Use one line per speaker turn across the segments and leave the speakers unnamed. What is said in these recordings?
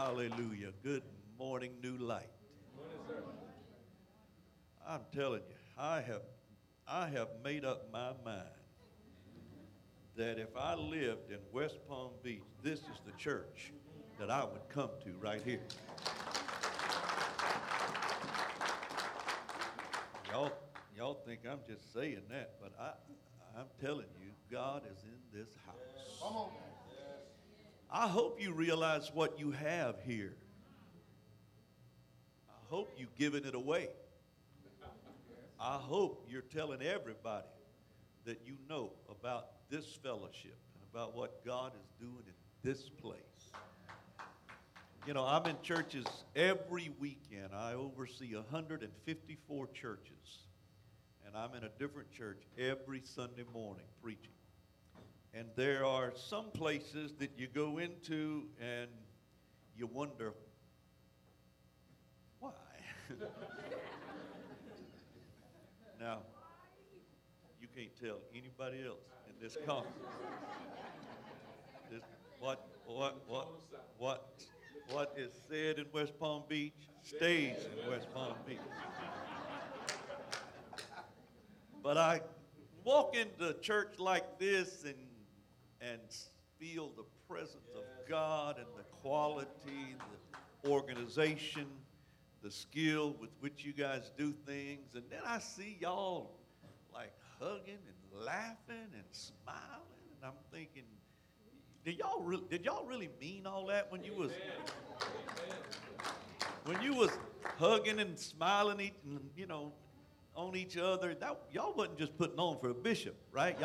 Hallelujah. Good morning, New Light. I'm telling you, I have made up my mind that if I lived in West Palm Beach, this is the church that I would come to right here. Y'all think I'm just saying that, but I'm telling you, God is in this house. Come on. I hope you realize what you have here. I hope you've given it away. I hope you're telling everybody that you know about this fellowship and about what God is doing in this place. You know, I'm in churches every weekend. I oversee 154 churches. And I'm in a different church every Sunday morning preaching. And there are some places that you go into and you wonder, why? Now, you can't tell anybody else in this conference. What is said in West Palm Beach stays in West Palm Beach. But I walk into a church like this and feel the presence of God and the quality, the organization, the skill with which you guys do things. And then I see y'all like hugging and laughing and smiling. And I'm thinking, did y'all really mean all that when you was hugging and smiling, on each other? Y'all wasn't just putting on for a bishop, right?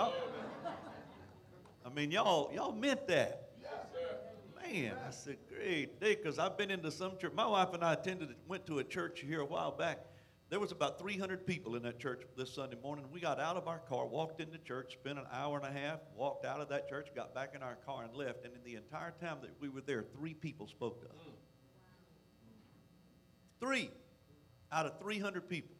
Y'all meant that. Man, I said, great day, because I've been into some church. My wife and I went to a church here a while back. There was about 300 people in that church this Sunday morning. We got out of our car, walked into church, spent an hour and a half, walked out of that church, got back in our car and left. And in the entire time that we were there, 3 people spoke to us. 3 out of 300 people.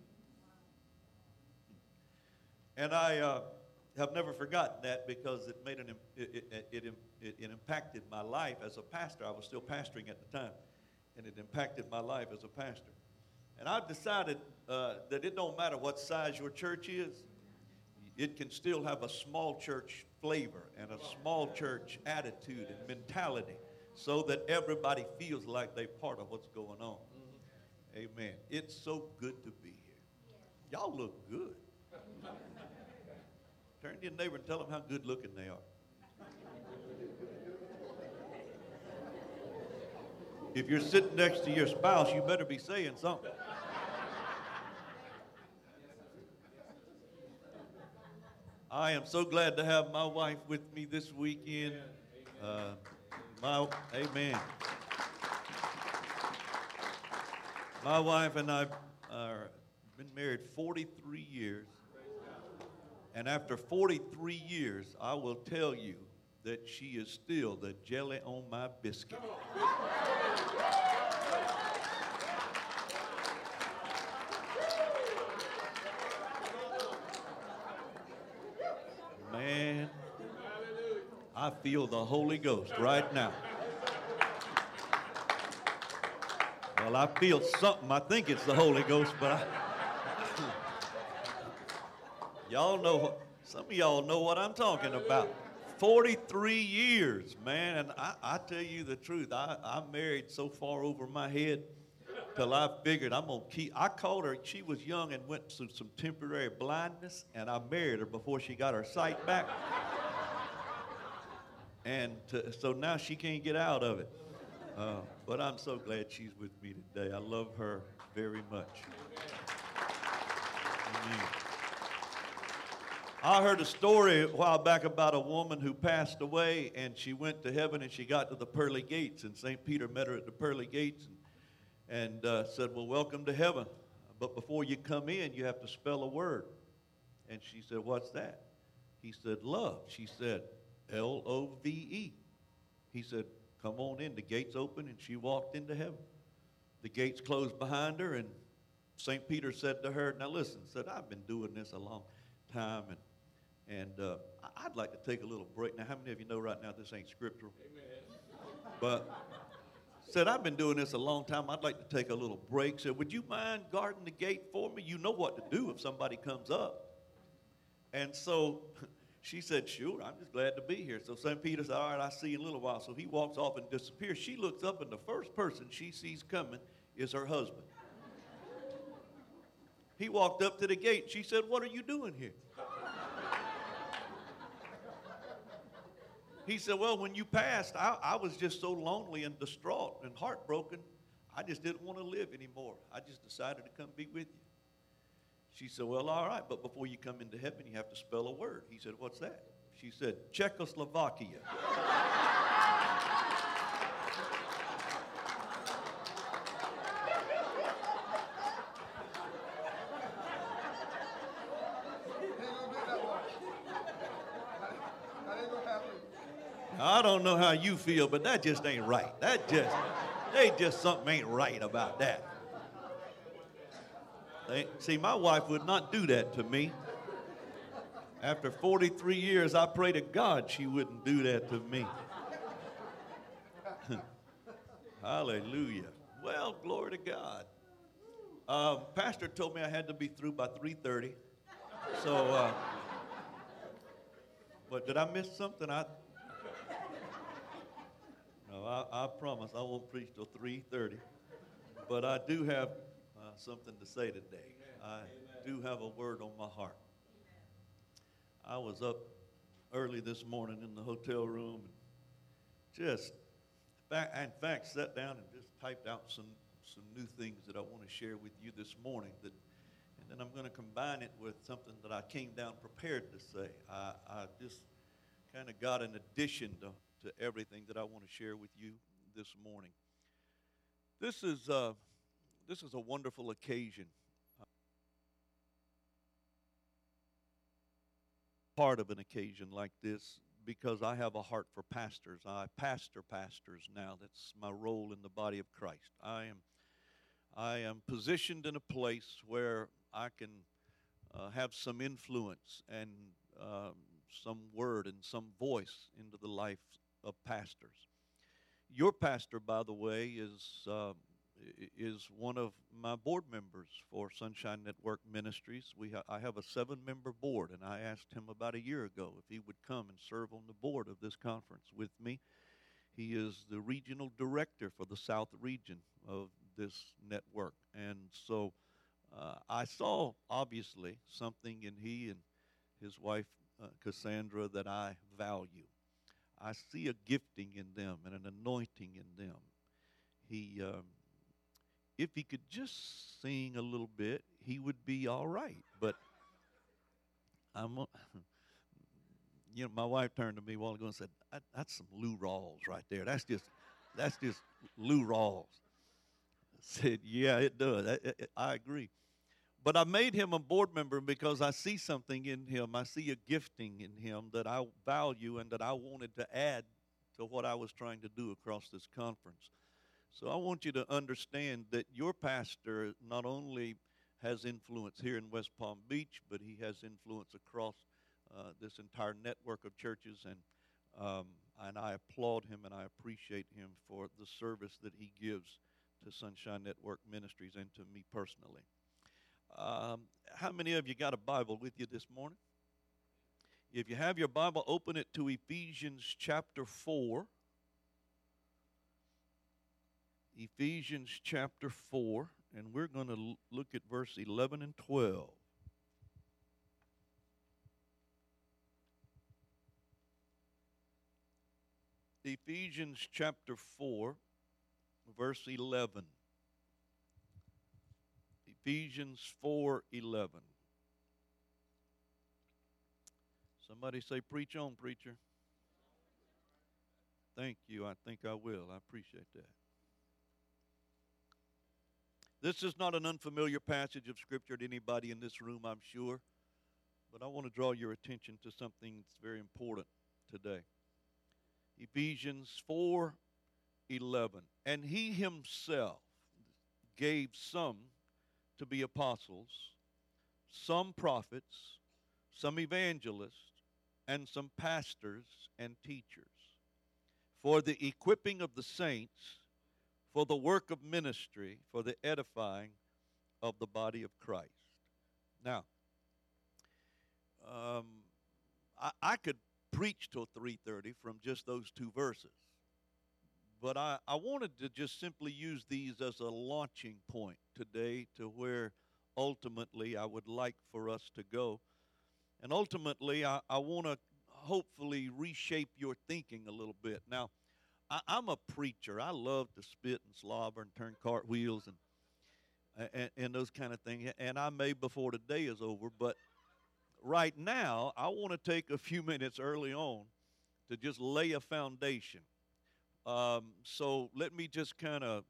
And I have never forgotten that, because it made it impacted my life as a pastor. I was still pastoring at the time, and it impacted my life as a pastor. And I've decided that it don't matter what size your church is, it can still have a small church flavor and a small church attitude and mentality, so that everybody feels like they're part of what's going on. Amen. It's so good to be here. Y'all look good. Turn to your neighbor and tell them how good looking they are. If you're sitting next to your spouse, you better be saying something. I am so glad to have my wife with me this weekend. Amen. My wife and I are been married 43 years. And after 43 years, I will tell you that she is still the jelly on my biscuit. Man, I feel the Holy Ghost right now. Well, I feel something. I think it's the Holy Ghost, but y'all know, some of y'all know what I'm talking about. 43 years, man, and I tell you the truth. I'm married so far over my head till I figured I'm going to keep. I called her, she was young and went through some temporary blindness, and I married her before she got her sight back. And so now she can't get out of it. But I'm so glad she's with me today. I love her very much. Amen. I heard a story a while back about a woman who passed away, and she went to heaven, and she got to the pearly gates, and St. Peter met her at the pearly gates and said, well, welcome to heaven. But before you come in, you have to spell a word. And she said, what's that? He said, love. She said, L-O-V-E. He said, come on in. The gates open, and she walked into heaven. The gates closed behind her, and St. Peter said to her, now listen, said, I've been doing this a long time, and I'd like to take a little break. Now, how many of you know right now this ain't scriptural? Amen. But Said, I've been doing this a long time. I'd like to take a little break. Said, would you mind guarding the gate for me? You know what to do if somebody comes up. And so she said, sure, I'm just glad to be here. So St. Peter said, all right, I'll see you in a little while. So he walks off and disappears. She looks up, and the first person she sees coming is her husband. He walked up to the gate. She said, what are you doing here? He said, well, when you passed, I was just so lonely and distraught and heartbroken, I just didn't want to live anymore. I just decided to come be with you. She said, well, all right, but before you come into heaven, you have to spell a word. He said, what's that? She said, Czechoslovakia. I don't know how you feel, but that just ain't right. Something ain't right about that. See, my wife would not do that to me. After 43 years, I pray to God she wouldn't do that to me. Hallelujah. Well, glory to God. Pastor told me I had to be through by 3:30. So, but did I miss something? No, I promise I won't preach till 3:30. But I do have something to say today. I do have a word on my heart. I was up early this morning in the hotel room and in fact, sat down and just typed out some new things that I want to share with you this morning. And then I'm going to combine it with something that I came down prepared to say. I just kind of got an addition to everything that I want to share with you this morning. This is a wonderful occasion. Part of an occasion like this because I have a heart for pastors. I pastor pastors now. That's my role in the body of Christ. I am positioned in a place where I can have some influence and some word and some voice into the life of pastors. Your pastor, by the way, is one of my board members for Sunshine Network Ministries. I have a 7-member board, and I asked him about a year ago if he would come and serve on the board of this conference with me. He is the regional director for the South region of this network. And so I saw, obviously, something in he and his wife, Cassandra, that I value. I see a gifting in them and an anointing in them. If he could just sing a little bit, he would be all right. But my wife turned to me a while ago and said, "That's some Lou Rawls right there. That's just Lou Rawls." I said, "Yeah, it does. I agree." But I made him a board member because I see something in him. I see a gifting in him that I value and that I wanted to add to what I was trying to do across this conference. So I want you to understand that your pastor not only has influence here in West Palm Beach, but he has influence across this entire network of churches, and I applaud him and I appreciate him for the service that he gives to Sunshine Network Ministries and to me personally. How many of you got a Bible with you this morning? If you have your Bible, open it to Ephesians chapter 4. Ephesians chapter 4, and we're going to look at verse 11 and 12. Ephesians chapter 4, verse 11. Ephesians 4:11. Somebody say, "Preach on, preacher." Thank you. I think I will. I appreciate that. This is not an unfamiliar passage of Scripture to anybody in this room, I'm sure. But I want to draw your attention to something that's very important today. Ephesians 4:11. And he himself gave some to be apostles, some prophets, some evangelists, and some pastors and teachers, for the equipping of the saints, for the work of ministry, for the edifying of the body of Christ. Now, I could preach till 3:30 from just those two verses, but I wanted to just simply use these as a launching point today to where ultimately I would like for us to go. And ultimately, I want to hopefully reshape your thinking a little bit. Now, I'm a preacher. I love to spit and slobber and turn cartwheels and those kind of things. And I may before the day is over, but right now, I want to take a few minutes early on to just lay a foundation. So let me just kind of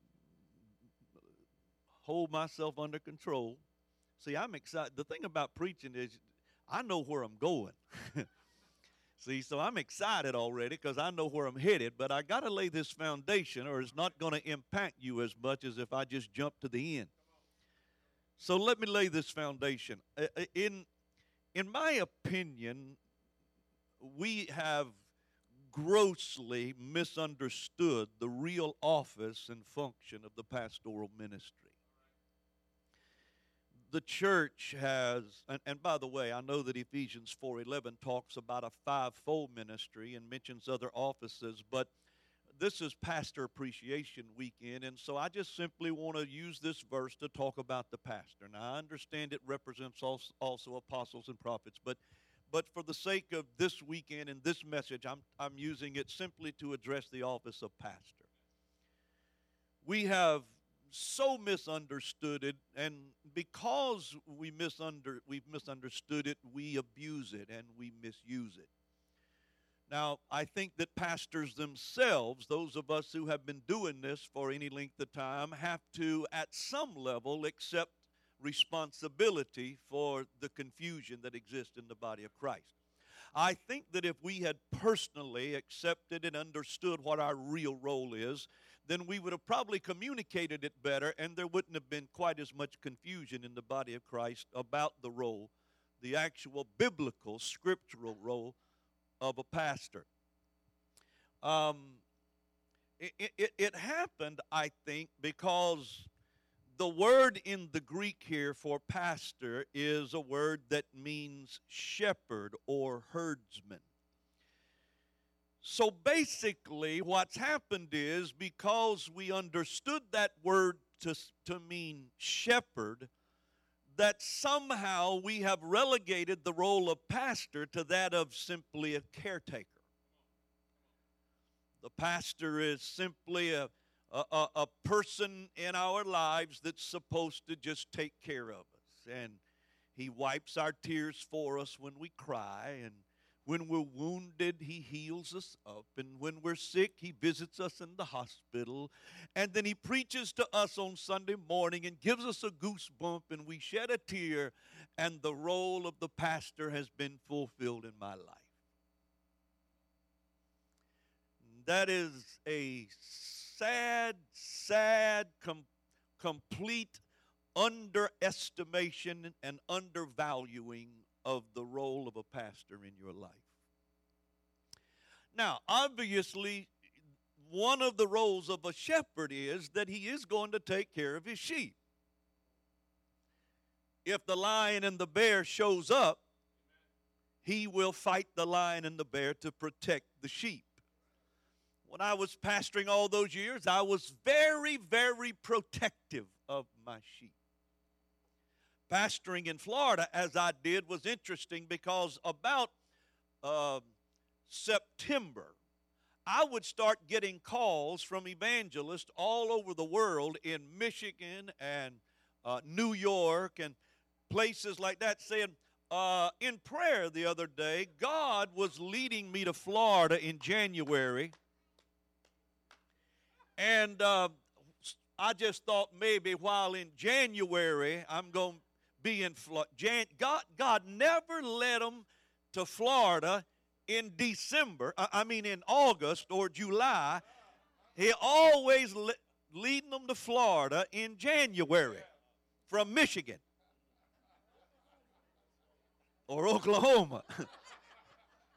hold myself under control. See, I'm excited. The thing about preaching is I know where I'm going. See, so I'm excited already because I know where I'm headed, but I got to lay this foundation or it's not going to impact you as much as if I just jump to the end. So let me lay this foundation. In my opinion, we have grossly misunderstood the real office and function of the pastoral ministry. The church has, and by the way, I know that Ephesians 4:11 talks about a fivefold ministry and mentions other offices, but this is Pastor Appreciation Weekend, and so I just simply want to use this verse to talk about the pastor. Now, I understand it represents also apostles and prophets, but for the sake of this weekend and this message, I'm using it simply to address the office of pastor. We have so misunderstood it, and because we've misunderstood it, we abuse it and we misuse it. Now, I think that pastors themselves, those of us who have been doing this for any length of time, have to, at some level, accept responsibility for the confusion that exists in the body of Christ. I think that if we had personally accepted and understood what our real role is, then we would have probably communicated it better, and there wouldn't have been quite as much confusion in the body of Christ about the role, the actual biblical, scriptural role of a pastor. It happened, I think, because the word in the Greek here for pastor is a word that means shepherd or herdsman. So basically, what's happened is because we understood that word to mean shepherd, that somehow we have relegated the role of pastor to that of simply a caretaker. The pastor is simply a person in our lives that's supposed to just take care of us. And he wipes our tears for us when we cry, and when we're wounded, he heals us up. And when we're sick, he visits us in the hospital. And then he preaches to us on Sunday morning and gives us a goosebump, and we shed a tear, and the role of the pastor has been fulfilled in my life. That is a sad, complete underestimation and undervaluing of the role of a pastor in your life. Now, obviously, one of the roles of a shepherd is that he is going to take care of his sheep. If the lion and the bear shows up, he will fight the lion and the bear to protect the sheep. When I was pastoring all those years, I was very, very protective of my sheep. Pastoring in Florida, as I did, was interesting because about September, I would start getting calls from evangelists all over the world in Michigan and New York and places like that saying, in prayer the other day, God was leading me to Florida in January. And I just thought maybe while in January I'm going to be in Florida. God never led them to Florida in December. In August or July. He always leading them to Florida in January from Michigan or Oklahoma.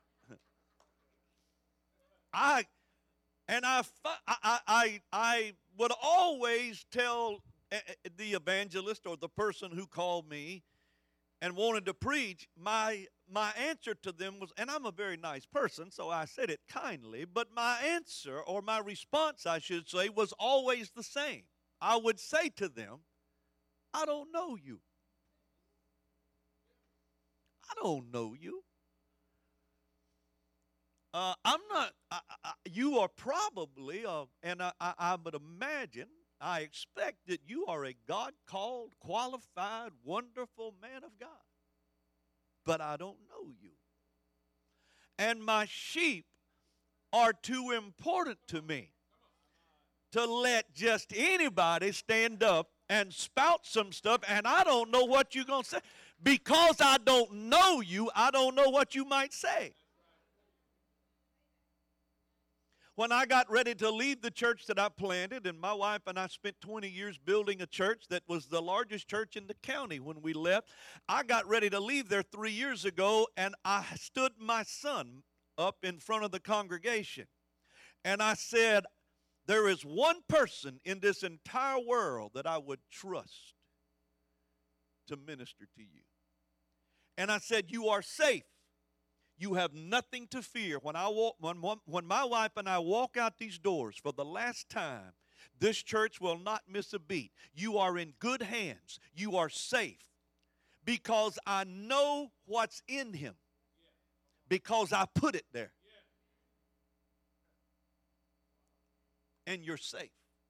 I would always tell the evangelist or the person who called me and wanted to preach, my answer to them was, and I'm a very nice person, so I said it kindly, but my answer, or my response, I should say, was always the same. I would say to them, I don't know you. I don't know you. I'm not, you are probably, and I would imagine, I expect that you are a God-called, qualified, wonderful man of God. But I don't know you. And my sheep are too important to me to let just anybody stand up and spout some stuff, and I don't know what you're going to say. Because I don't know you, I don't know what you might say. When I got ready to leave the church that I planted, and my wife and I spent 20 years building a church that was the largest church in the county when we left, I got ready to leave there 3 years ago, and I stood my son up in front of the congregation. And I said, there is one person in this entire world that I would trust to minister to you. And I said, you are safe. You have nothing to fear. When my wife and I walk out these doors for the last time, this church will not miss a beat. You are in good hands. You are safe. Because I know what's in him. Because I put it there. And you're safe.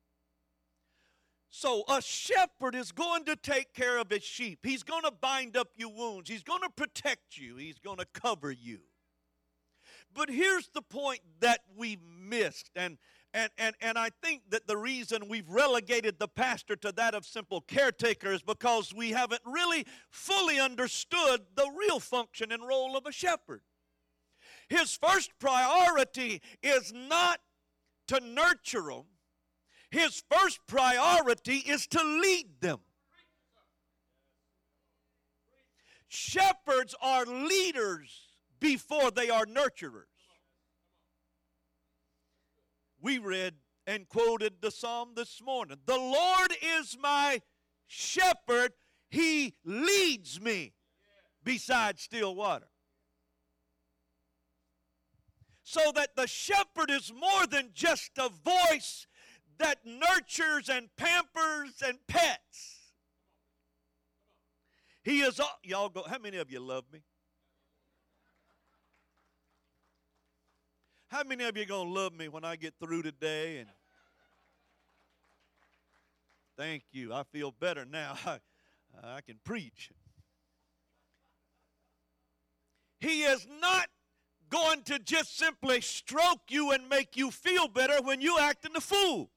So a shepherd is going to take care of his sheep. He's going to bind up your wounds. He's going to protect you. He's going to cover you. But here's the point that we missed. And I think that the reason we've relegated the pastor to that of simple caretaker is because we haven't really fully understood the real function and role of a shepherd. His first priority is not to nurture them. His first priority is to lead them. Shepherds are leaders before they are nurturers. We read and quoted the psalm this morning. The Lord is my shepherd. He leads me beside still water. So that the shepherd is more than just a voice that nurtures and pampers and pets. He is, y'all go, how many of you love me? How many of you are going to love me when I get through today? And thank you. I feel better now. I can preach. He is not going to just simply stroke you and make you feel better when you acting the fool.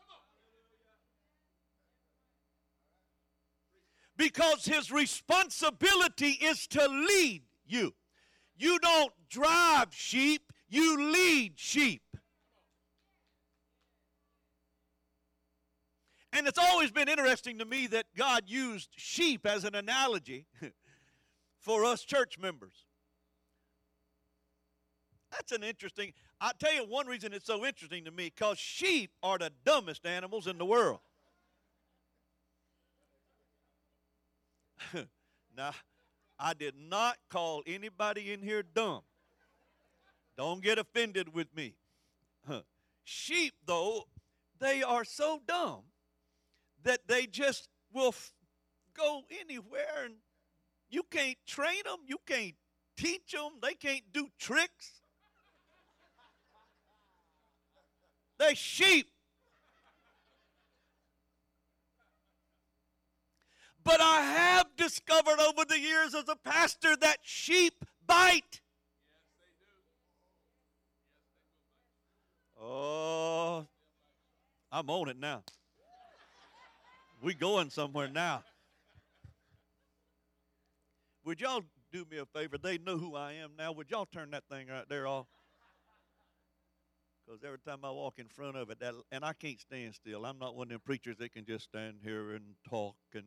Because his responsibility is to lead you. You don't drive sheep, you lead sheep. And it's always been interesting to me that God used sheep as an analogy for us church members. That's an interesting, I'll tell you one reason it's so interesting to me, because sheep are the dumbest animals in the world. Now, I did not call anybody in here dumb. Don't get offended with me. Sheep, though, they are so dumb that they just will go anywhere, and you can't train them, you can't teach them, they can't do tricks. They're sheep. But I have discovered over the years as a pastor that sheep bite. Oh, I'm on it now. We going somewhere now. Would y'all do me a favor? They know who I am now. Would y'all turn that thing right there off? Because every time I walk in front of it, and I can't stand still. I'm not one of them preachers that can just stand here and talk. And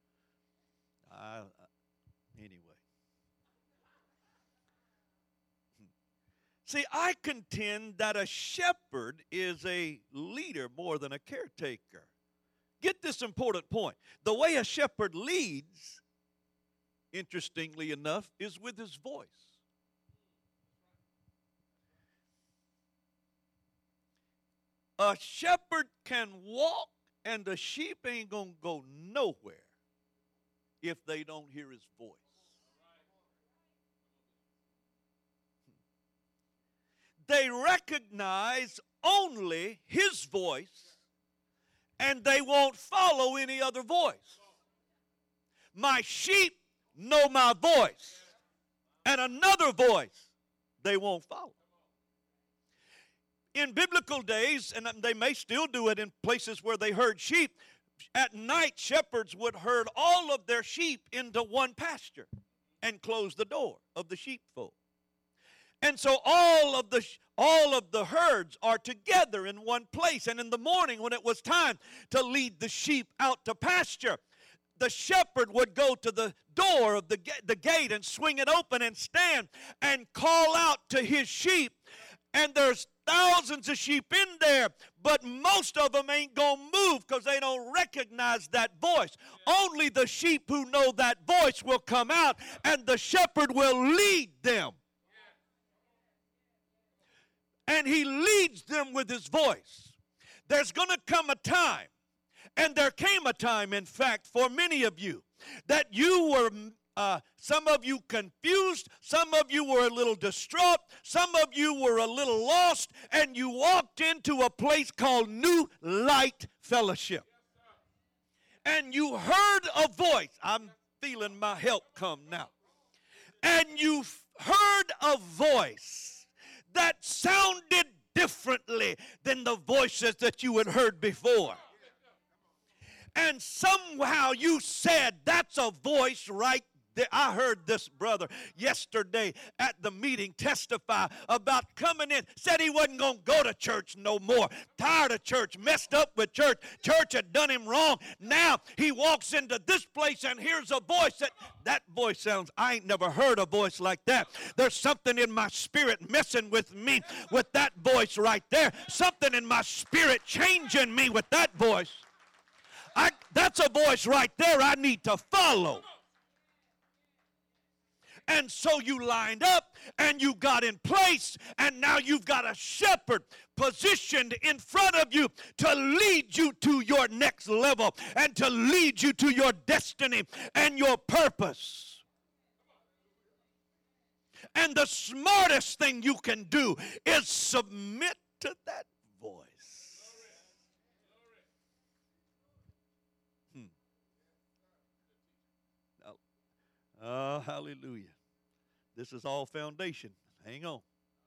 anyway. See, I contend that a shepherd is a leader more than a caretaker. get this important point. The way a shepherd leads, interestingly enough, is with his voice. A shepherd can walk, and the sheep ain't going to go nowhere if they don't hear his voice. They recognize only his voice, and they won't follow any other voice. My sheep know my voice, and another voice they won't follow. In biblical days, and they may still do it in places where they herd sheep, at night shepherds would herd all of their sheep into one pasture and close the door of the sheepfold. And so all of the herds are together in one place. And in the morning, when it was time to lead the sheep out to pasture, the shepherd would go to the door of the gate and swing it open and stand and call out to his sheep. And there's thousands of sheep in there, but most of them ain't going to move because they don't recognize that voice. Only the sheep who know that voice will come out, and the shepherd will lead them. And he leads them with his voice. There's going to come a time, and there came a time, in fact, for many of you, that you were, some of you confused, some of you were a little distraught, some of you were a little lost, and you walked into a place called New Light Fellowship. And you heard a voice. I'm feeling my help come now. And you heard a voice that sounded differently than the voices that you had heard before. And somehow you said, that's a voice right there. I heard this brother yesterday at the meeting testify about coming in. Said he wasn't going to go to church no more. Tired of church. Messed up with church. Church had done him wrong. Now he walks into this place and hears a voice. That voice sounds, I ain't never heard a voice like that. There's something in my spirit messing with me with that voice right there. Something in my spirit changing me with that voice. That's a voice right there I need to follow. And so you lined up and you got in place, and now you've got a shepherd positioned in front of you to lead you to your next level and to lead you to your destiny and your purpose. And the smartest thing you can do is submit to that voice. Oh, hallelujah. This is all foundation. Hang on.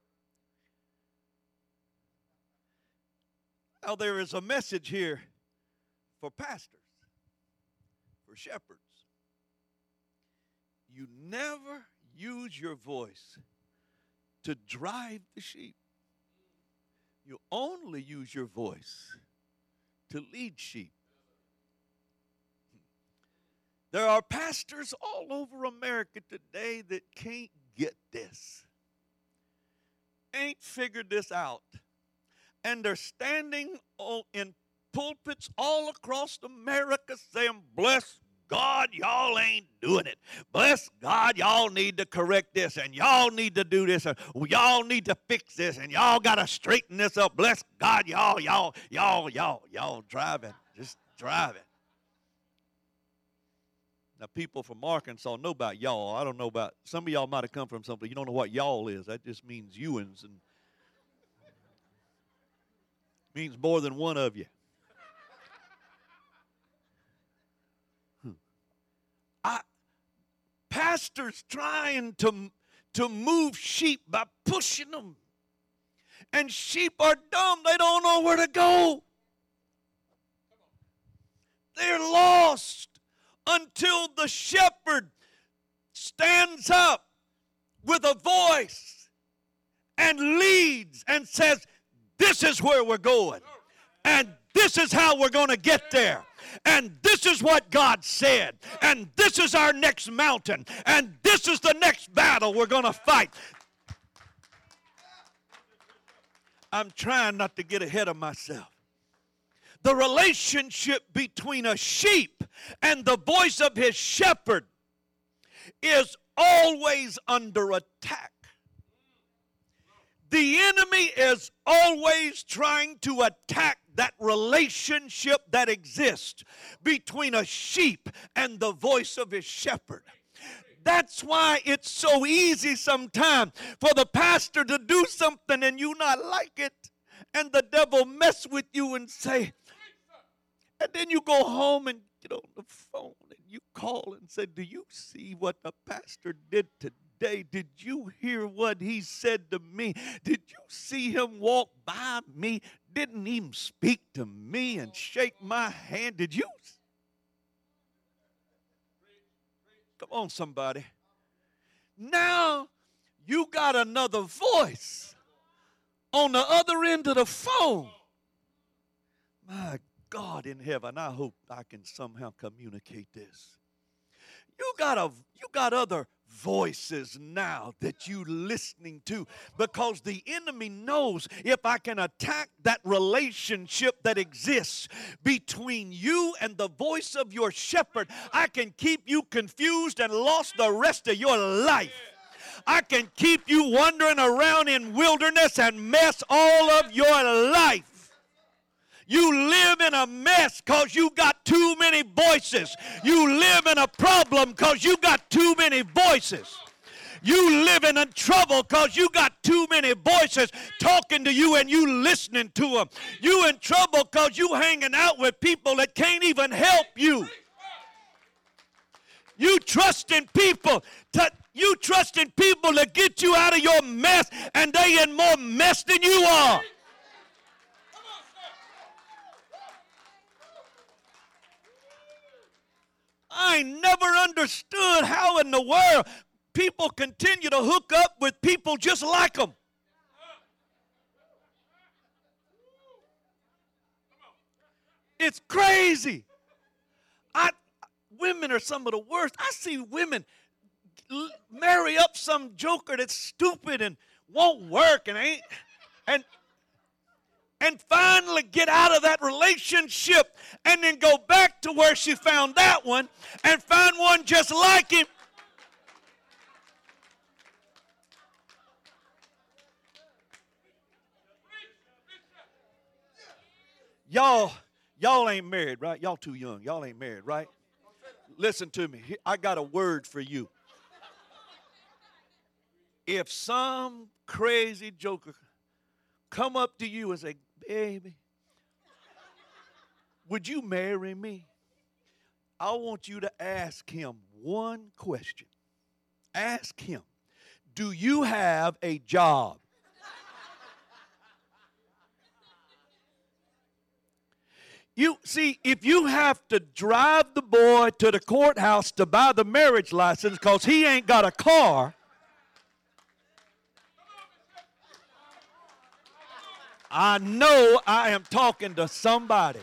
Now, there is a message here for pastors, for shepherds. You never use your voice to drive the sheep. You only use your voice to lead sheep. There are pastors all over America today that can't get this, ain't figured this out. And they're standing in pulpits all across America saying, bless God, y'all ain't doing it. Bless God, y'all need to correct this, and y'all need to do this, and y'all need to fix this, and y'all got to straighten this up. Bless God, y'all driving, just driving. Now, people from Arkansas know about y'all. I don't know about, some of y'all might have come from something. You don't know what y'all is. That just means you'uns, and means more than one of you. Pastors trying to move sheep by pushing them. And sheep are dumb. They don't know where to go. They're lost until the shepherd stands up with a voice and leads and says, this is where we're going. And this is how we're going to get there. And this is what God said. And this is our next mountain. And this is the next battle we're going to fight. I'm trying not to get ahead of myself. The relationship between a sheep and the voice of his shepherd is always under attack. The enemy is always trying to attack that relationship that exists between a sheep and the voice of his shepherd. That's why it's so easy sometimes for the pastor to do something and you not like it, and the devil mess with you and say, and then you go home and get on the phone and you call and say, do you see what the pastor did today? Did you hear what he said to me? Did you see him walk by me? Didn't even speak to me and shake my hand. Did you? Come on, somebody. Now you got another voice on the other end of the phone. My God in heaven, I hope I can somehow communicate this. You got other voices now that you listening to, because the enemy knows if I can attack that relationship that exists between you and the voice of your shepherd, I can keep you confused and lost the rest of your life. I can keep you wandering around in wilderness and mess all of your life. You live in a mess because you got too many voices. You live in a problem because you got too many voices. You live in trouble because you got too many voices talking to you and you listening to them. You in trouble because you hanging out with people that can't even help you. You trusting people to get you out of your mess, and they in more mess than you are. I never understood how in the world people continue to hook up with people just like them. It's crazy. Women are some of the worst. I see women marry up some joker that's stupid and won't work and finally get out of that relationship and then go back to where she found that one and find one just like him. Y'all ain't married, right? Y'all too young. Y'all ain't married, right? Listen to me. I got a word for you. If some crazy joker come up to you and say, baby, would you marry me? I want you to ask him one question. Ask him, do you have a job? You see, if you have to drive the boy to the courthouse to buy the marriage license because he ain't got a car, I know I am talking to somebody.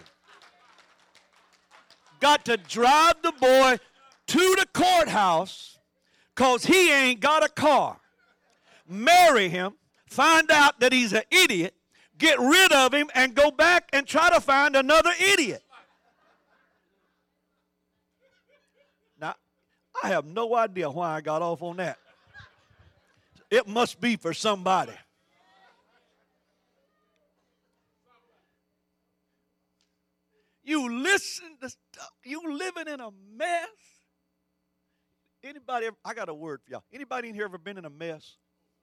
Got to drive the boy to the courthouse because he ain't got a car. Marry him, find out that he's an idiot, get rid of him, and go back and try to find another idiot. Now, I have no idea why I got off on that. It must be for somebody. You listen to stuff. You living in a mess. Anybody ever, I got a word for y'all. Anybody in here ever been in a mess?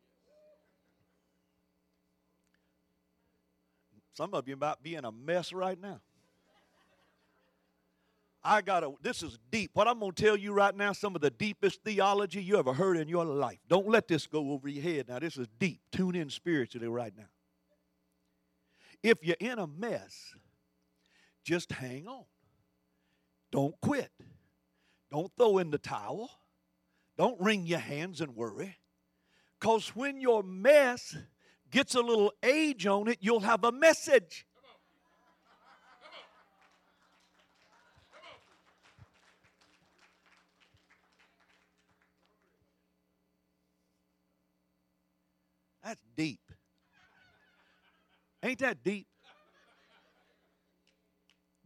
Some of you might be in a mess right now. This is deep. What I'm going to tell you right now, some of the deepest theology you ever heard in your life. Don't let this go over your head. Now, this is deep. Tune in spiritually right now. If you're in a mess, just hang on. Don't quit. Don't throw in the towel. Don't wring your hands and worry. Because when your mess gets a little age on it, you'll have a message. That's deep. Ain't that deep?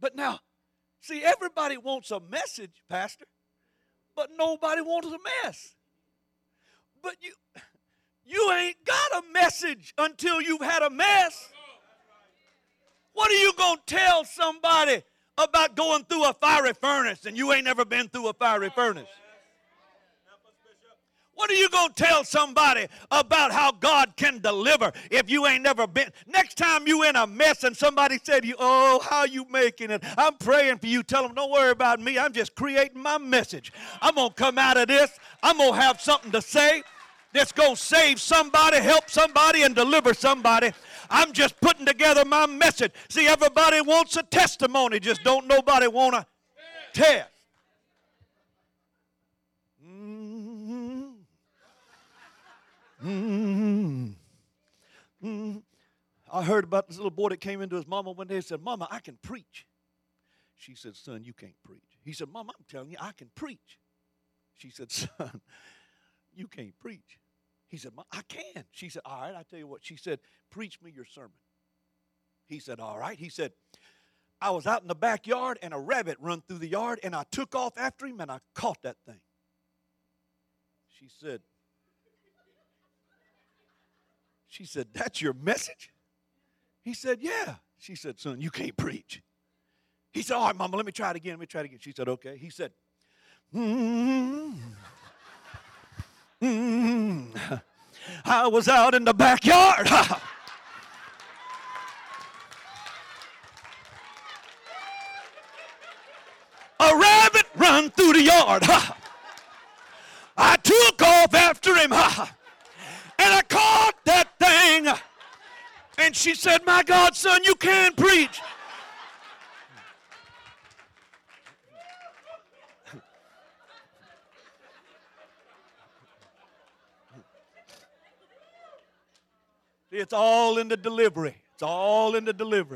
But now, see, everybody wants a message, Pastor, but nobody wants a mess. But you ain't got a message until you've had a mess. What are you going to tell somebody about going through a fiery furnace and you ain't never been through a fiery furnace? What are you going to tell somebody about how God can deliver if you ain't never been? Next time you in a mess and somebody said to you, oh, how you making it? I'm praying for you. Tell them, don't worry about me. I'm just creating my message. I'm going to come out of this. I'm going to have something to say that's going to save somebody, help somebody, and deliver somebody. I'm just putting together my message. See, everybody wants a testimony. Just don't nobody want a test. I heard about this little boy that came into his mama one day and said, Mama, I can preach. She said, son, you can't preach. He said, Mama, I'm telling you, I can preach. She said, son, you can't preach. He said, I can. She said, all right, I tell you what. She said, preach me your sermon. He said, all right. He said, I was out in the backyard and a rabbit run through the yard and I took off after him and I caught that thing. She said, that's your message? He said, yeah. She said, son, you can't preach. He said, all right, Mama, let me try it again. She said, okay. He said, I was out in the backyard. A rabbit run through the yard. I took off after him. And I caught that thing. And she said, my God, son, you can preach. It's all in the delivery. It's all in the delivery.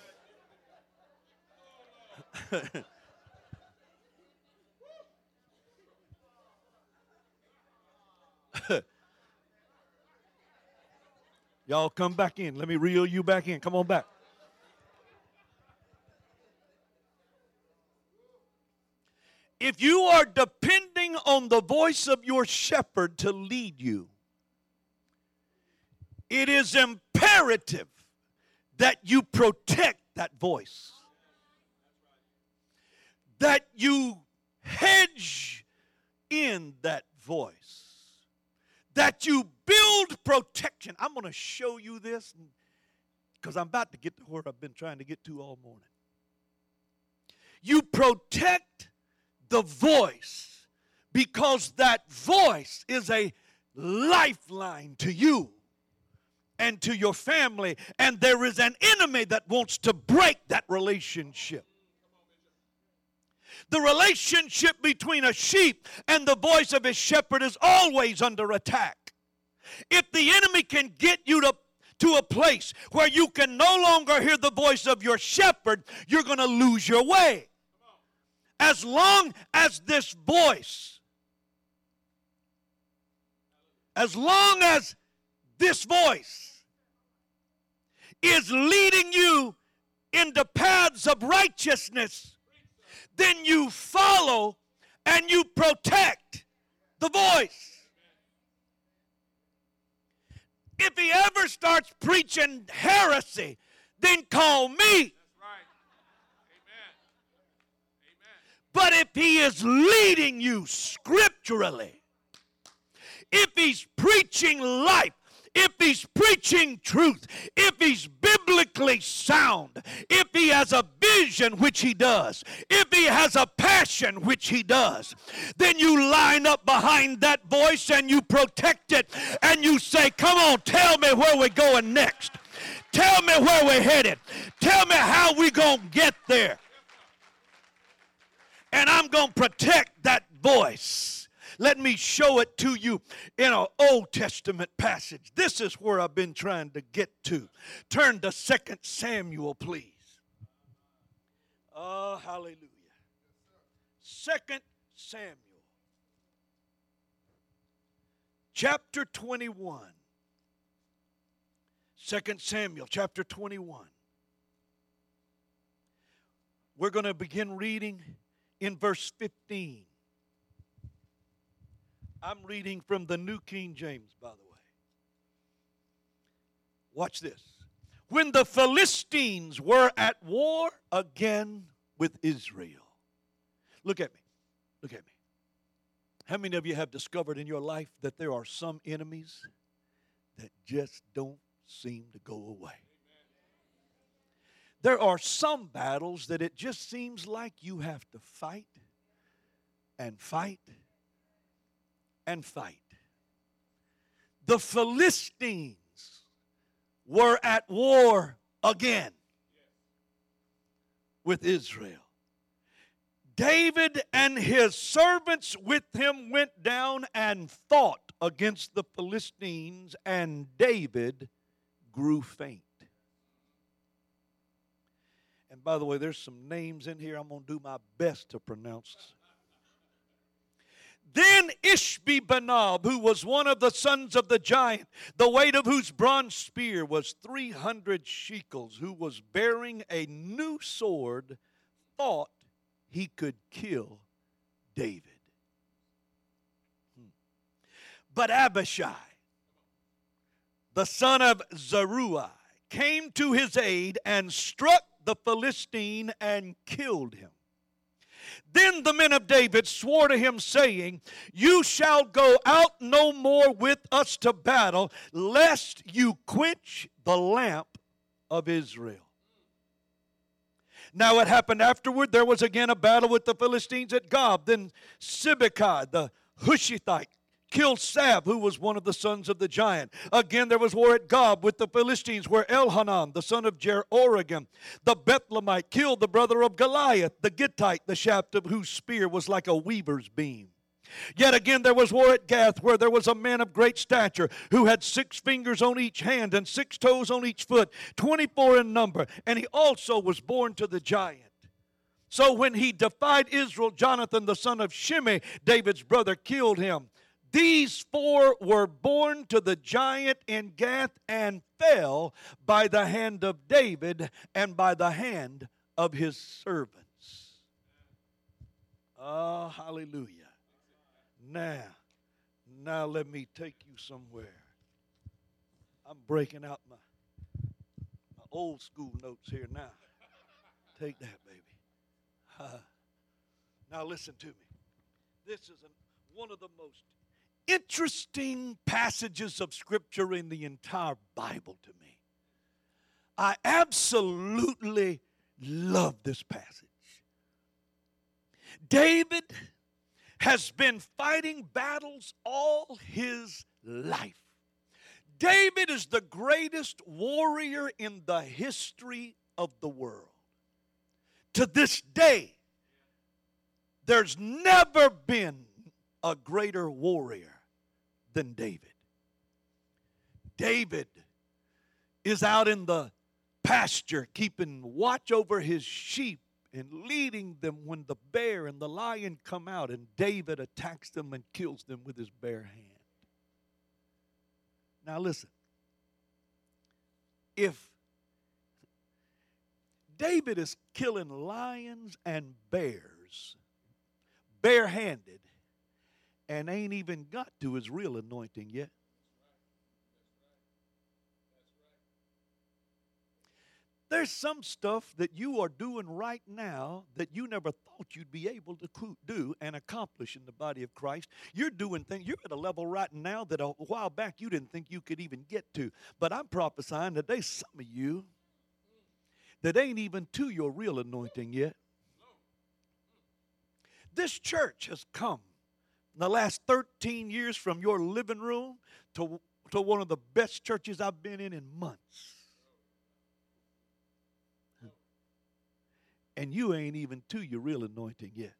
Y'all come back in. Let me reel you back in. Come on back. If you are depending on the voice of your shepherd to lead you, it is imperative that you protect that voice. That you hedge in that voice. That you build protection. I'm going to show you this because I'm about to get to where I've been trying to get to all morning. You protect the voice because that voice is a lifeline to you and to your family, and there is an enemy that wants to break that relationship. The relationship between a sheep and the voice of his shepherd is always under attack. If the enemy can get you to a place where you can no longer hear the voice of your shepherd, you're going to lose your way. As long as this voice is leading you into paths of righteousness, then you follow and you protect the voice. If he ever starts preaching heresy, then call me.
That's right. Amen. Amen.
But if he is leading you scripturally, if he's preaching life, if he's preaching truth, if he's biblically sound, if he has a vision, which he does, if he has a passion, which he does, then you line up behind that voice and you protect it and you say, come on, tell me where we're going next. Tell me where we're headed. Tell me how we're going to get there. And I'm going to protect that voice. Let me show it to you in an Old Testament passage. This is where I've been trying to get to. Turn to 2 Samuel, please. Oh, hallelujah. 2 Samuel, chapter 21. 2 Samuel, chapter 21.
We're going to begin reading in verse 15. I'm reading from the New King James, by the way. Watch this. When the Philistines were at war again with Israel. Look at me. Look at me. How many of you have discovered in your life that there are some enemies that just don't seem to go away? There are some battles that it just seems like you have to fight and fight and fight. The Philistines were at war again with Israel. David and his servants with him went down and fought against the Philistines, and David grew faint. And by the way, there's some names in here I'm going to do my best to pronounce. Then Ishbi-Benob, who was one of the sons of the giant, the weight of whose bronze spear was 300 shekels, who was bearing a new sword, thought he could kill David. But Abishai, the son of Zeruiah, came to his aid and struck the Philistine and killed him. Then the men of David swore to him, saying, "You shall go out no more with us to battle, lest you quench the lamp of Israel." Now it happened afterward, there was again a battle with the Philistines at Gob. Then Sibbecai, the Hushithite, killed Sab, who was one of the sons of the giant. Again there was war at Gob with the Philistines, where Elhanan, the son of Jeroregim, the Bethlehemite, killed the brother of Goliath, the Gittite, the shaft of whose spear was like a weaver's beam. Yet again there was war at Gath, where there was a man of great stature, who had 6 fingers on each hand and 6 toes on each foot, 24 in number, and he also was born to the giant. So when he defied Israel, Jonathan, the son of Shimei, David's brother, killed him. These 4 were born to the giant in Gath and fell by the hand of David and by the hand of his servants. Oh, hallelujah. Now let me take you somewhere. I'm breaking out my old school notes here now. Take that, baby. Now listen to me. This is one of the most interesting passages of Scripture in the entire Bible to me. I absolutely love this passage. David has been fighting battles all his life. David is the greatest warrior in the history of the world. To this day, there's never been a greater warrior than David. David is out in the pasture keeping watch over his sheep and leading them when the bear and the lion come out, and David attacks them and kills them with his bare hand. Now listen, if David is killing lions and bears barehanded and ain't even got to his real anointing yet, there's some stuff that you are doing right now that you never thought you'd be able to do and accomplish in the body of Christ. You're doing things, you're at a level right now that a while back you didn't think you could even get to. But I'm prophesying that there's some of you that ain't even to your real anointing yet. This church has come in the last 13 years from your living room to one of the best churches I've been in months. And you ain't even to your real anointing yet.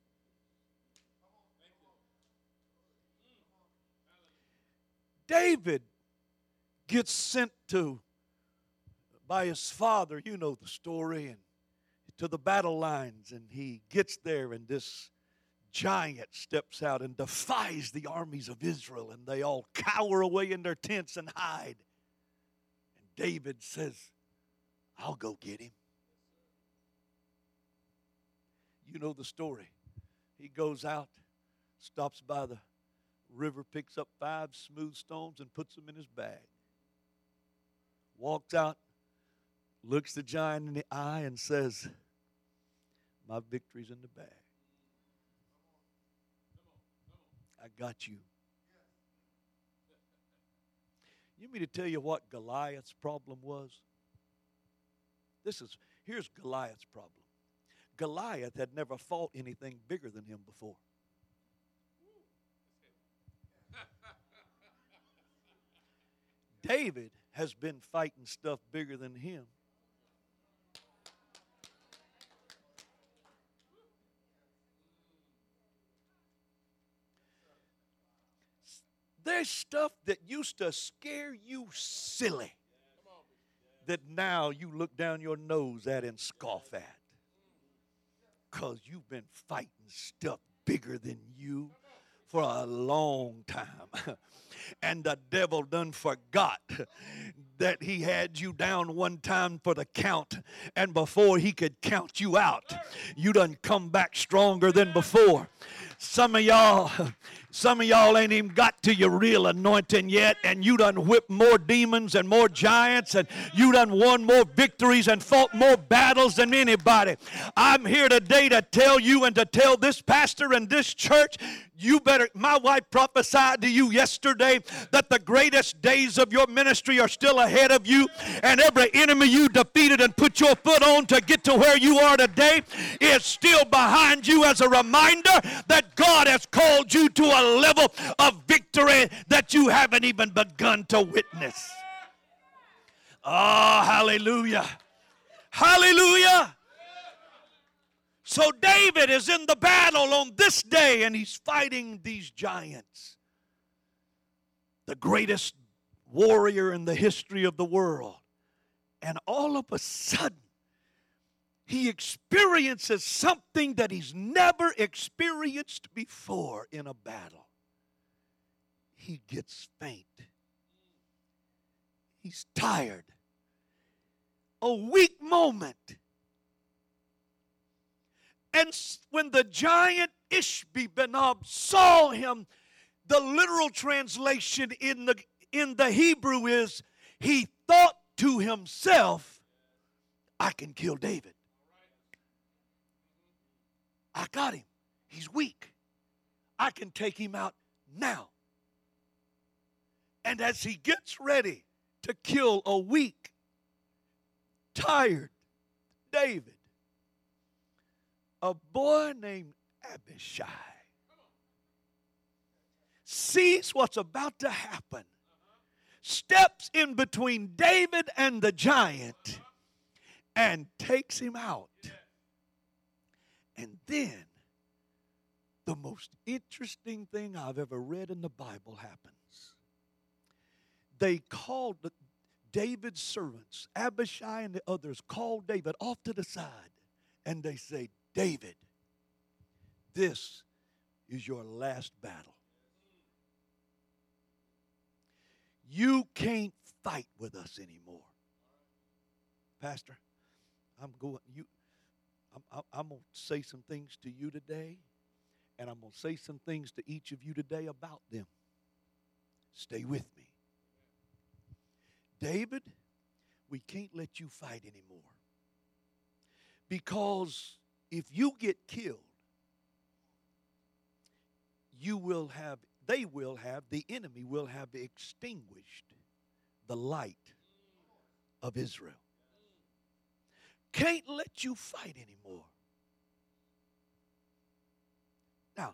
David gets sent by his father, you know the story, and to the battle lines, and he gets there, and this giant steps out and defies the armies of Israel, and they all cower away in their tents and hide. And David says, "I'll go get him." You know the story. He goes out, stops by the river, picks up 5 smooth stones and puts them in his bag. Walks out, looks the giant in the eye and says, my victory's in the bag. I got you. You mean to tell you what Goliath's problem was? Here's Goliath's problem. Goliath had never fought anything bigger than him before. David has been fighting stuff bigger than him. There's stuff that used to scare you silly that now you look down your nose at and scoff at. Because you've been fighting stuff bigger than you for a long time. And the devil done forgot that he had you down one time for the count. And before he could count you out, you done come back stronger than before. Some of y'all ain't even got to your real anointing yet, and you done whipped more demons and more giants, and you done won more victories and fought more battles than anybody. I'm here today to tell you and to tell this pastor and this church, my wife prophesied to you yesterday that the greatest days of your ministry are still ahead of you, and every enemy you defeated and put your foot on to get to where you are today is still behind you, as a reminder that God has called you to a level of victory that you haven't even begun to witness. Oh, hallelujah. Hallelujah. So David is in the battle on this day, and he's fighting these giants. The greatest warrior in the history of the world. And all of a sudden, he experiences something that he's never experienced before in a battle. He gets faint. He's tired. A weak moment. And when the giant Ishbi-Benob saw him, the literal translation in the Hebrew is, he thought to himself, I can kill David. I got him. He's weak. I can take him out now. And as he gets ready to kill a weak, tired David, a boy named Abishai sees what's about to happen, steps in between David and the giant, and takes him out. And then, the most interesting thing I've ever read in the Bible happens. They called David's servants, Abishai and the others, called David off to the side, and they say, David, this is your last battle. You can't fight with us anymore. Pastor, I'm going to say some things to you today, and I'm going to say some things to each of you today about them. Stay with me. David, we can't let you fight anymore. Because if you get killed, the enemy will have extinguished the light of Israel. Can't let you fight anymore. Now,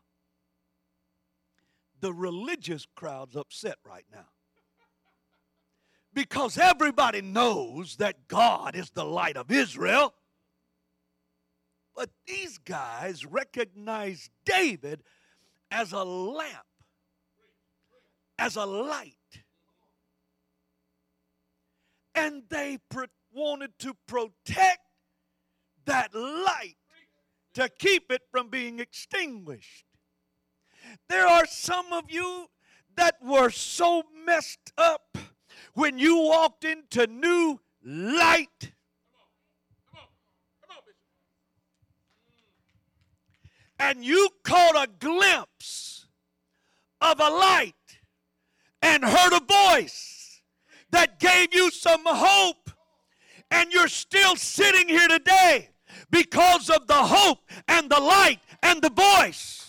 the religious crowd's upset right now. Because everybody knows that God is the light of Israel. But these guys recognize David as a lamp, as a light. And they wanted to protect that light to keep it from being extinguished. There are some of you that were so messed up when you walked into new light. and you caught a glimpse of a light and heard a voice that gave you some hope, and you're still sitting here today because of the hope and the light and the voice.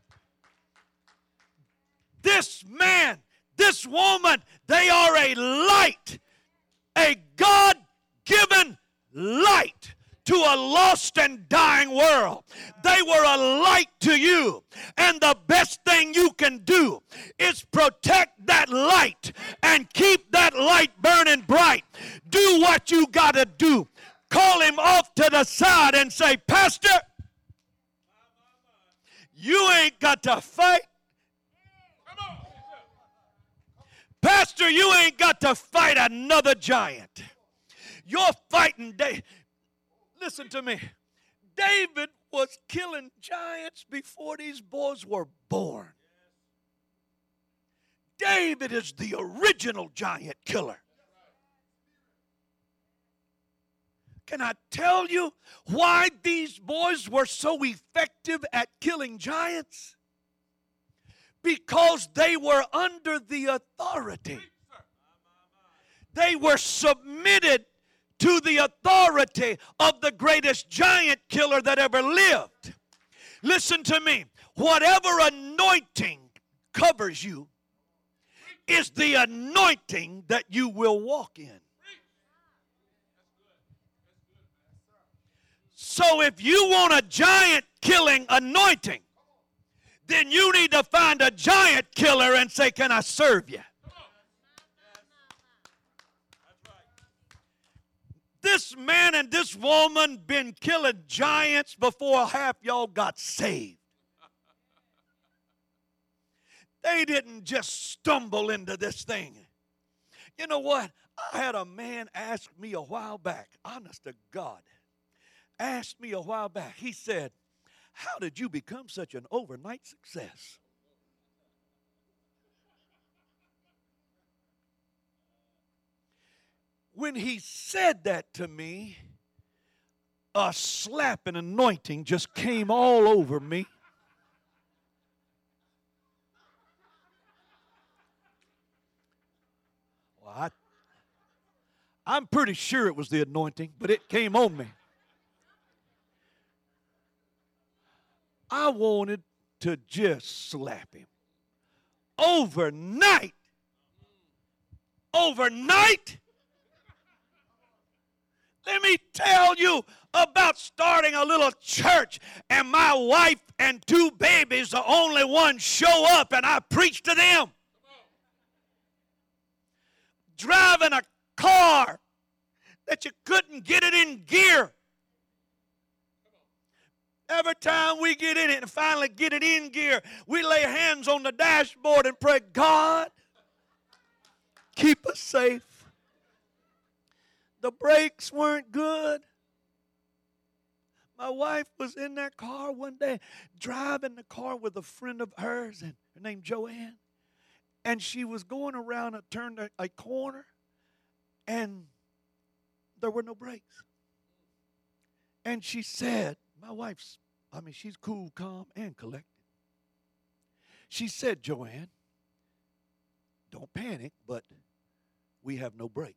This man, this woman, they are a light, a God-given light to a lost and dying world. They were a light to you. And the best thing you can do is protect that light and keep that light burning bright. Do what you got to do. Call him off to the side and say, Pastor, you ain't got to fight. Pastor, you ain't got to fight another giant. You're fighting. Listen to me. David was killing giants before these boys were born. David is the original giant killer. Can I tell you why these boys were so effective at killing giants? Because they were under the authority. They were submitted to the authority of the greatest giant killer that ever lived. Listen to me. Whatever anointing covers you is the anointing that you will walk in. So if you want a giant killing anointing, then you need to find a giant killer and say, can I serve you? This man and this woman been killing giants before half y'all got saved. They didn't just stumble into this thing. You know what? I had a man ask me a while back, honest to God, asked me a while back. He said, how did you become such an overnight success? When he said that to me, a slap and anointing just came all over me. Well, I'm pretty sure it was the anointing, but it came on me. I wanted to just slap him. Overnight. Overnight. Let me tell you about starting a little church, and my wife and 2 babies, the only ones show up, and I preach to them. Driving a car that you couldn't get it in gear. Every time we get in it and finally get it in gear, we lay hands on the dashboard and pray, God, keep us safe. The brakes weren't good. My wife was in that car one day, driving the car with a friend of hers, and her name Joanne. And she was going around a corner, and there were no brakes. And she said, she's cool, calm, and collected. She said, Joanne, don't panic, but we have no brakes.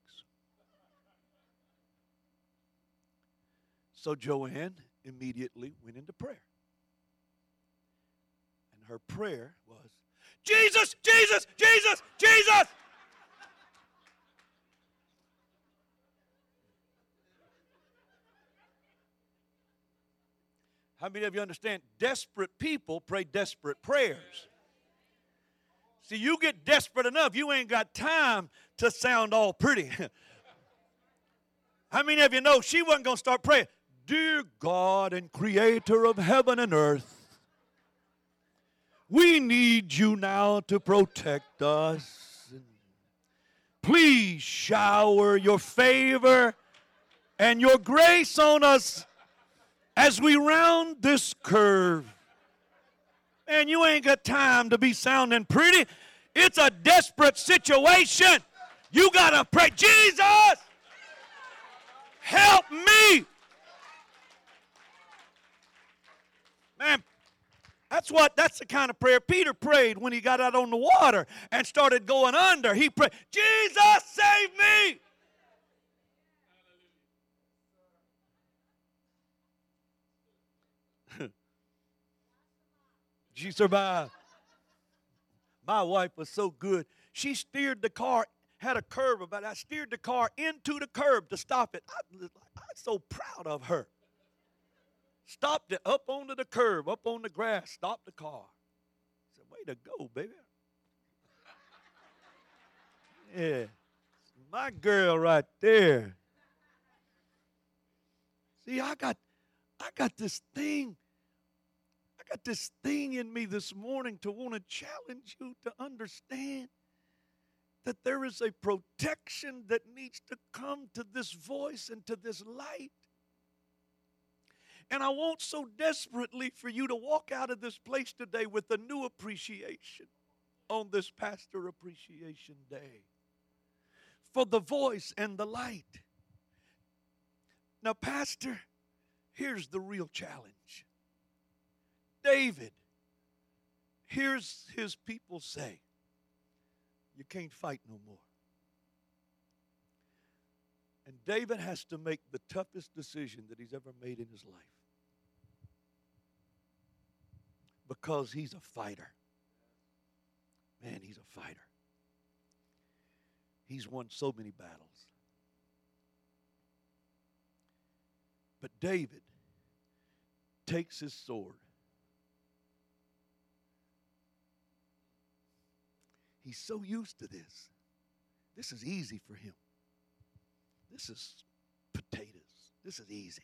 So Joanne immediately went into prayer. And her prayer was, Jesus, Jesus, Jesus, Jesus. How many of you understand? Desperate people pray desperate prayers. See, you get desperate enough, you ain't got time to sound all pretty. How many of you know she wasn't going to start praying? Dear God and creator of heaven and earth, we need you now to protect us. Please shower your favor and your grace on us as we round this curve. And you ain't got time to be sounding pretty. It's a desperate situation. You got to pray, Jesus, help me. Man, That's the kind of prayer Peter prayed when he got out on the water and started going under. He prayed, Jesus, save me. She survived. My wife was so good. She steered the car, had a curve about it. I steered the car into the curb to stop it. I'm so proud of her. Stopped it up onto the curb, up on the grass, stopped the car. I said, way to go, baby. Yeah, my girl right there. See, I got this thing. I got this thing in me this morning to want to challenge you to understand that there is a protection that needs to come to this voice and to this light. And I want so desperately for you to walk out of this place today with a new appreciation on this Pastor Appreciation Day for the voice and the light. Now, Pastor, here's the real challenge. David hears his people say, you can't fight no more. And David has to make the toughest decision that he's ever made in his life. Because he's a fighter. Man, he's a fighter. He's won so many battles. But David takes his sword. He's so used to this. This is easy for him. This is potatoes. This is easy.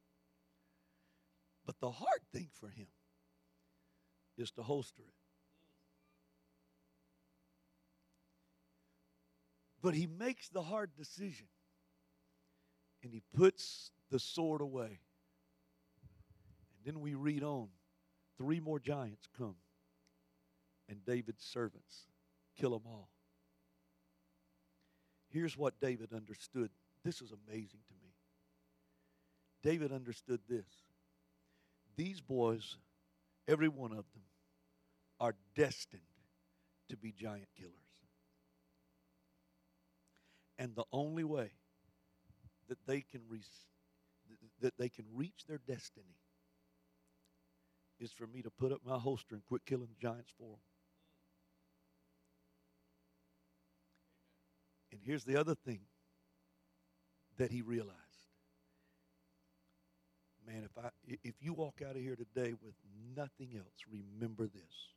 But the hard thing for him is to holster it. But he makes the hard decision. And he puts the sword away. And then we read on. 3 more giants come. And David's servants kill them all. Here's what David understood. This is amazing to me. David understood this. These boys, every one of them, are destined to be giant killers. And the only way that they can reach their destiny is for me to put up my holster and quit killing giants for them. And here's the other thing that he realized. Man, if you walk out of here today with nothing else, remember this.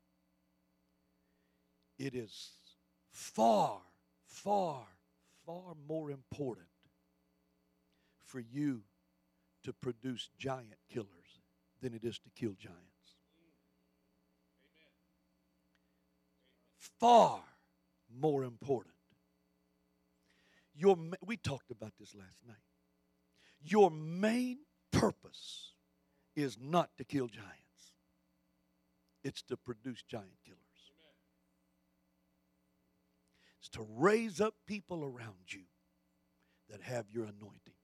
It is far, far, far more important for you to produce giant killers than it is to kill giants. Far more important. We talked about this last night. Your main purpose is not to kill giants. It's to produce giant killers. It's to raise up people around you that have your anointing,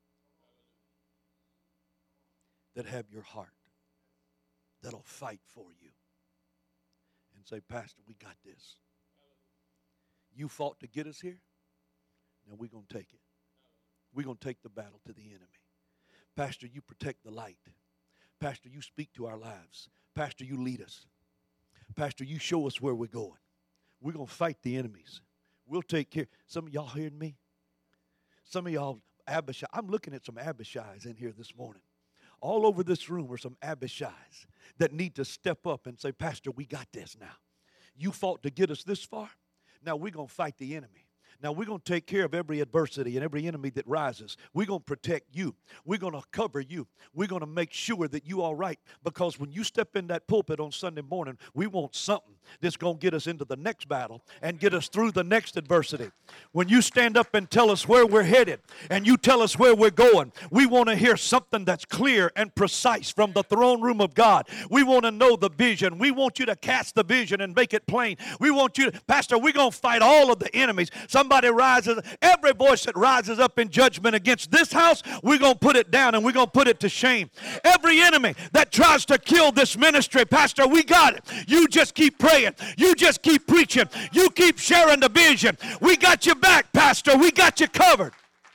that have your heart, that'll fight for you and say, Pastor, we got this. You fought to get us here. Now we're going to take it. We're going to take the battle to the enemy. Pastor, you protect the light. Pastor, you speak to our lives. Pastor, you lead us. Pastor, you show us where we're going. We're going to fight the enemies. We'll take care. Some of y'all hearing me? Some of y'all, Abishai. I'm looking at some Abishais in here this morning. All over this room are some Abishais that need to step up and say, Pastor, we got this now. You fought to get us this far. Now we're going to fight the enemy. Now, we're going to take care of every adversity and every enemy that rises. We're going to protect you. We're going to cover you. We're going to make sure that you're all right. Because when you step in that pulpit on Sunday morning, we want something that's going to get us into the next battle and get us through the next adversity. When you stand up and tell us where we're headed and you tell us where we're going, we want to hear something that's clear and precise from the throne room of God. We want to know the vision. We want you to cast the vision and make it plain. We want you to, Pastor, we're going to fight all of the enemies. So somebody rises, every voice that rises up in judgment against this house, we're going to put it down and we're going to put it to shame. Every enemy that tries to kill this ministry, Pastor, we got it. You just keep praying. You just keep preaching. You keep sharing the vision. We got you back, Pastor. We got you covered.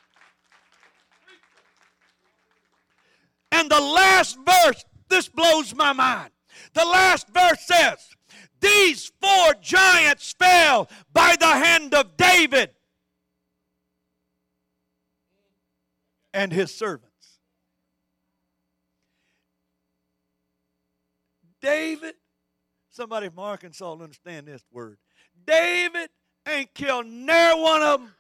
And the last verse, this blows my mind. The last verse says, these 4 giants fell by the hand of David and his servants. David, somebody from Arkansas will understand this word. David ain't killed near one of them.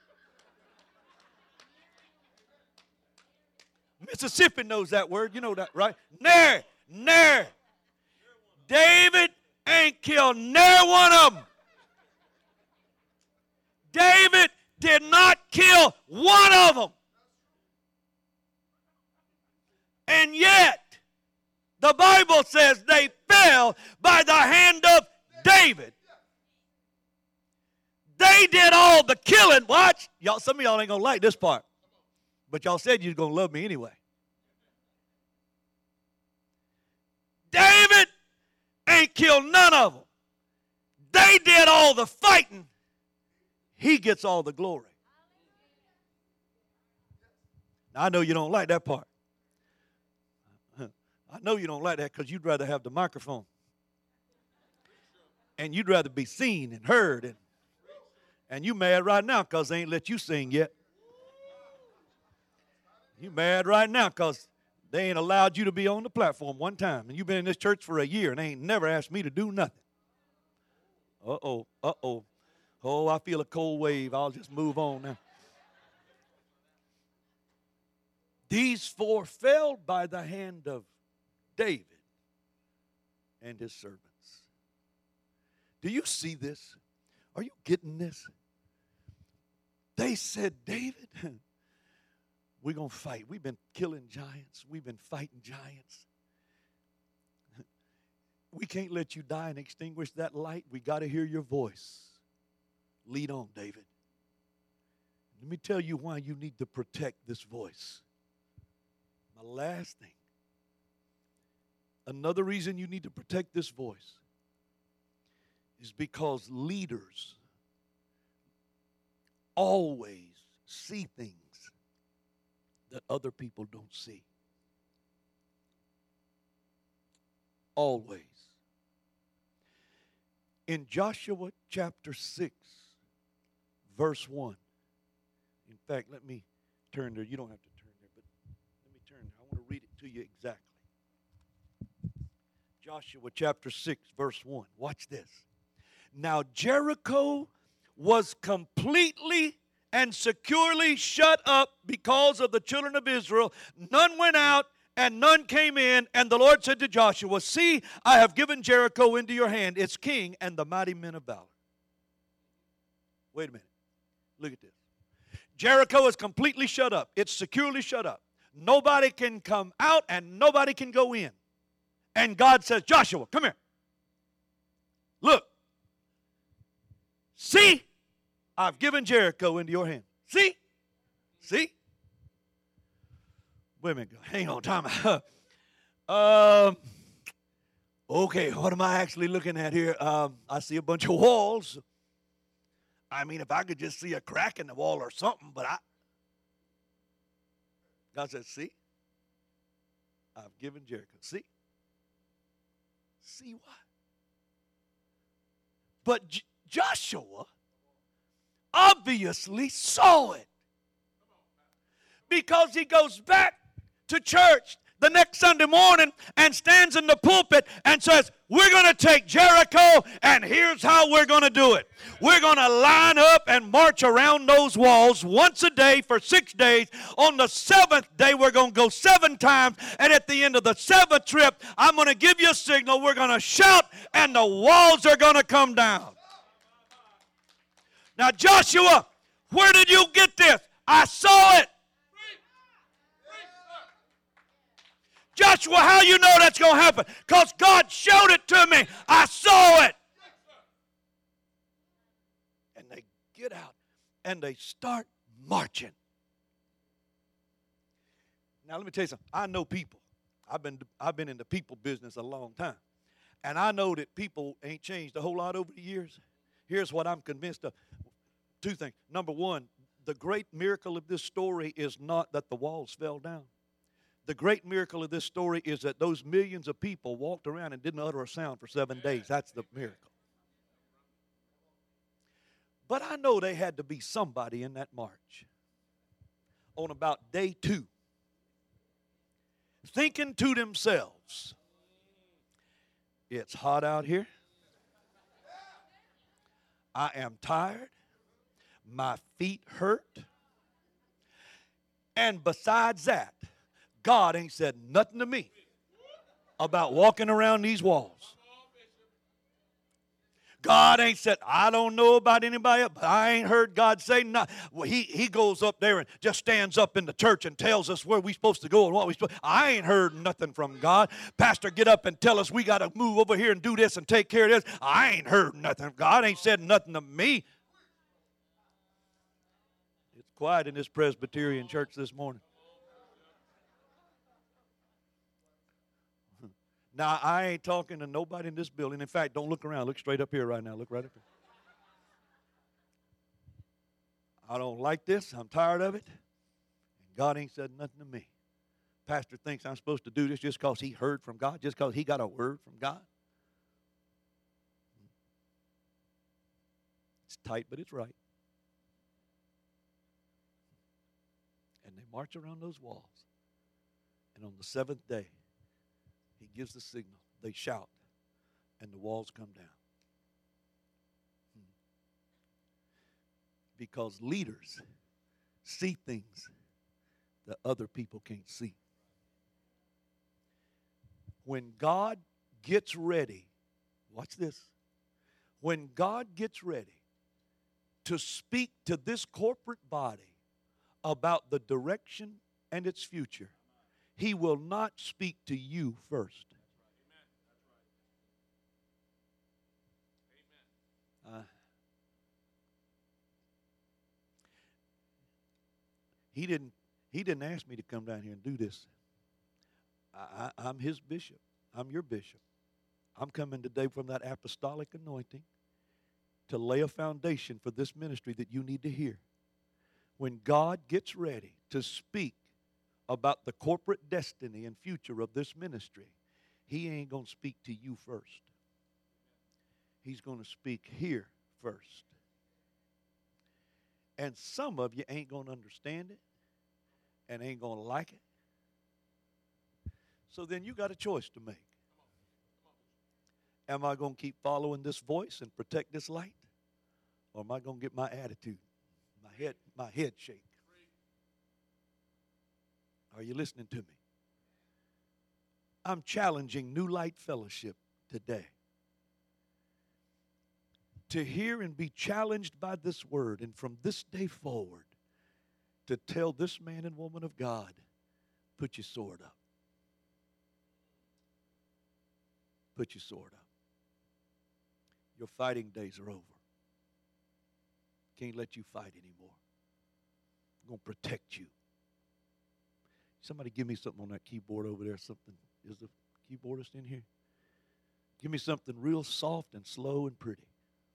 Mississippi knows that word. You know that, right? Near. David ain't killed near one of them. David did not kill one of them. And yet, the Bible says they fell by the hand of David. They did all the killing. Watch. Y'all, some of y'all ain't going to like this part. But y'all said you was going to love me anyway. David ain't killed none of them. They did all the fighting. He gets all the glory. Now, I know you don't like that part. I know you don't like that because you'd rather have the microphone. And you'd rather be seen and heard. And you mad right now because they ain't let you sing yet. You mad right now because they ain't allowed you to be on the platform one time. And you've been in this church for a year and they ain't never asked me to do nothing. Uh-oh. Oh, I feel a cold wave. I'll just move on now. These 4 fell by the hand of David and his servants. Do you see this? Are you getting this? They said, David, we're going to fight. We've been killing giants. We've been fighting giants. We can't let you die and extinguish that light. We got to hear your voice. Lead on, David. Let me tell you why you need to protect this voice. My last thing. Another reason you need to protect this voice is because leaders always see things that other people don't see. Always. In Joshua chapter 6, verse 1. In fact, let me turn there. You don't have to turn there, but let me turn there. I want to read it to you exactly. Joshua chapter 6, verse 1. Watch this. Now Jericho was completely and securely shut up because of the children of Israel. None went out and none came in. And the Lord said to Joshua, see, I have given Jericho into your hand, its king and the mighty men of valor. Wait a minute. Look at this. Jericho is completely shut up. It's securely shut up. Nobody can come out and nobody can go in. And God says, Joshua, come here. Look. See, I've given Jericho into your hand. See? See? Wait a minute. Hang on. Time out. Okay, what am I actually looking at here? I see a bunch of walls. I mean, if I could just see a crack in the wall or something, but God says, see? I've given Jericho. See? See what? But Joshua obviously saw it. Because he goes back to church the next Sunday morning and stands in the pulpit and says, we're going to take Jericho and here's how we're going to do it. We're going to line up and march around those walls once a day for 6 days. On the 7th day, we're going to go 7 times. And at the end of the 7th trip, I'm going to give you a signal. We're going to shout and the walls are going to come down. Now, Joshua, where did you get this? I saw it. Joshua, how you know that's going to happen? Because God showed it to me. I saw it. And they get out. and they start marching. Now, let me tell you something. I know people. I've been in the people business a long time. And I know that people ain't changed a whole lot over the years. Here's what I'm convinced of. Two things. Number one, the great miracle of this story is not that the walls fell down. The great miracle of this story is that those millions of people walked around and didn't utter a sound for 7 days. That's the miracle. But I know they had to be somebody in that march on about day 2, thinking to themselves, it's hot out here. I am tired. My feet hurt. And besides that, God ain't said nothing to me about walking around these walls. God ain't said, I don't know about anybody else, but I ain't heard God say nothing. Well, he goes up there and just stands up in the church and tells us where we're supposed to go and what we're supposed to. I ain't heard nothing from God. Pastor, get up and tell us we got to move over here and do this and take care of this. I ain't heard nothing. God ain't said nothing to me. It's quiet in this Presbyterian church this morning. Now, I ain't talking to nobody in this building. In fact, don't look around. Look straight up here right now. Look right up here. I don't like this. I'm tired of it. And God ain't said nothing to me. Pastor thinks I'm supposed to do this just because he heard from God, just because he got a word from God. It's tight, but it's right. And they march around those walls. And on the 7th day, he gives the signal. They shout, and the walls come down. Because leaders see things that other people can't see. When God gets ready, watch this. When God gets ready to speak to this corporate body about the direction and its future, he will not speak to you first. He didn't ask me to come down here and do this. I'm his bishop. I'm your bishop. I'm coming today from that apostolic anointing to lay a foundation for this ministry that you need to hear. When God gets ready to speak about the corporate destiny and future of this ministry, he ain't going to speak to you first. He's going to speak here first. And some of you ain't going to understand it and ain't going to like it. So then you got a choice to make. Am I going to keep following this voice and protect this light? Or am I going to get my attitude, my head shake? Are you listening to me? I'm challenging New Light Fellowship today to hear and be challenged by this word, and from this day forward to tell this man and woman of God, put your sword up. Put your sword up. Your fighting days are over. Can't let you fight anymore. I'm going to protect you. Somebody give me something on that keyboard over there. Something. Is the keyboardist in here? Give me something real soft and slow and pretty.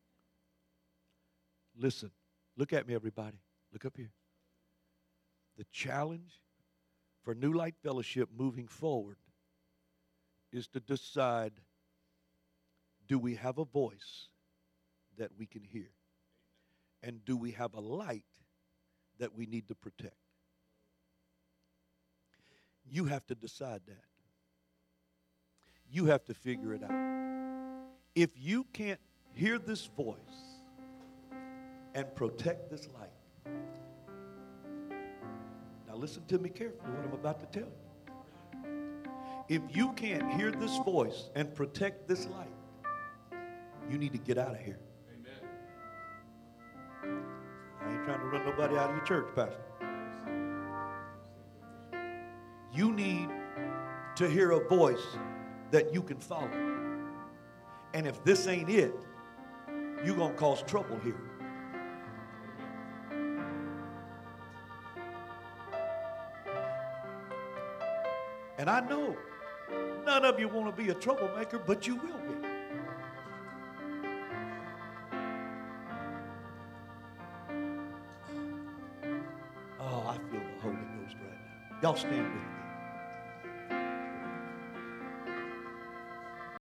Listen. Look at me, everybody. Look up here. The challenge for New Light Fellowship moving forward is to decide, do we have a voice that we can hear? And do we have a light that we need to protect? You have to decide that. You have to figure it out. If you can't hear this voice and protect this light, now listen to me carefully what I'm about to tell you. If you can't hear this voice and protect this light, you need to get out of here. Amen. I ain't trying to run nobody out of your church, Pastor. You need to hear a voice that you can follow. And if this ain't it, you're going to cause trouble here.
And I know none of you want to be a troublemaker, but you will be. Oh, I feel the Holy Ghost right now. Y'all stand with me.